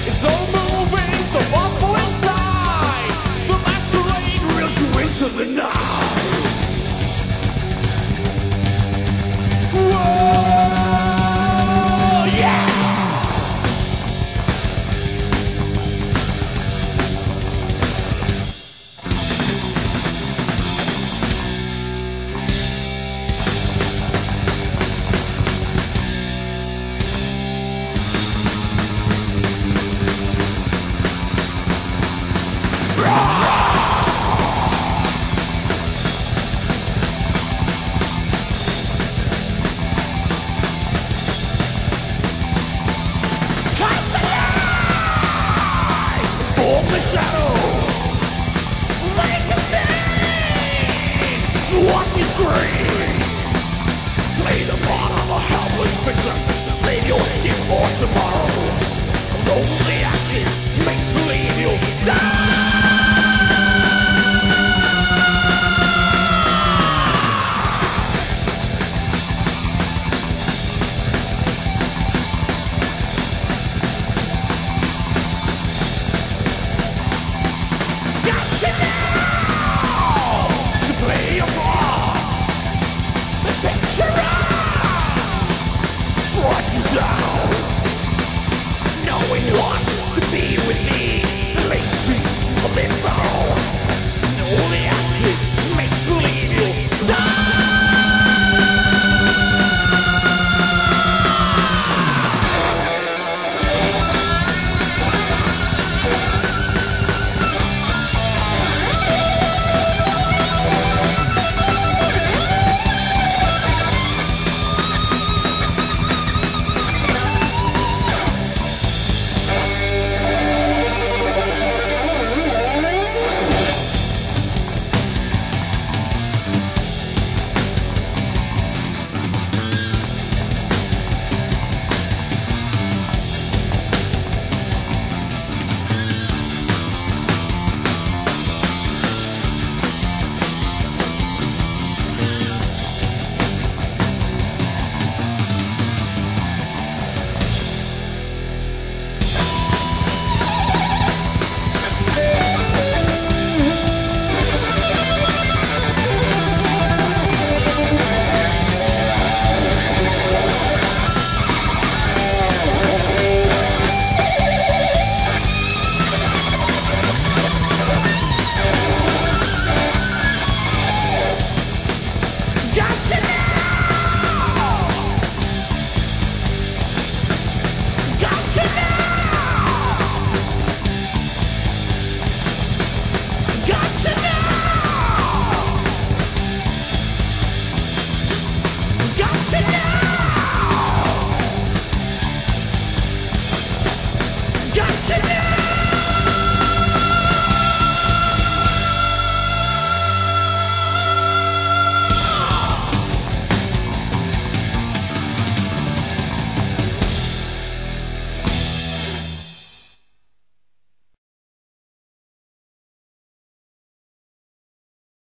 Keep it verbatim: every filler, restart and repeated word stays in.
It's no moving, so possible inside. The masquerade reels you into the night. Whoa, yeah! The shadow, make a scene. Watch me scream. Play the part of a helpless victim to save your skin for tomorrow. Lonely acting, make believe you'll die. To play a part, the picture strike you down, knowing what